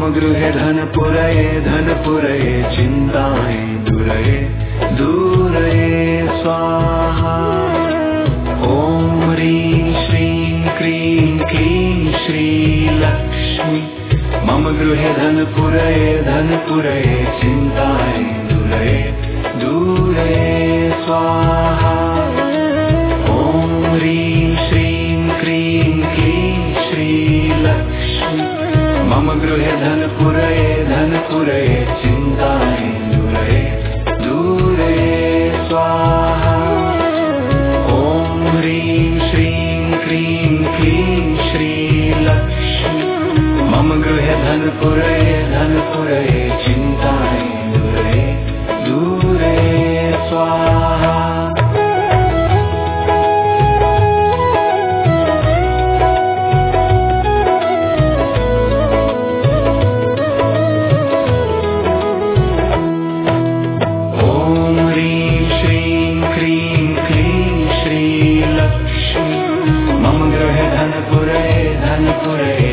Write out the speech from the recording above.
गृहे धनपुरये चिन्ताये दूरये स्वाहा। ॐ ह्रीं श्रीं क्रीं क्लीं श्रीलक्ष्मी मम गृहे धनपुरये चिन्ताये दूरये स्वाहा। ॐ ह्रीं श्रीं क्रीं क्लीं श्रीलक्ष्मी मम गृहे धनपुरये चिन्ताये दूरये स्वाहा। ॐ ह्रीं श्रीं क्रीं क्लीं श्रीलक्ष्मी मम गृहे धनपुरये चिन्ताये दूरये स्वाहा। मम गृहे धनपुरये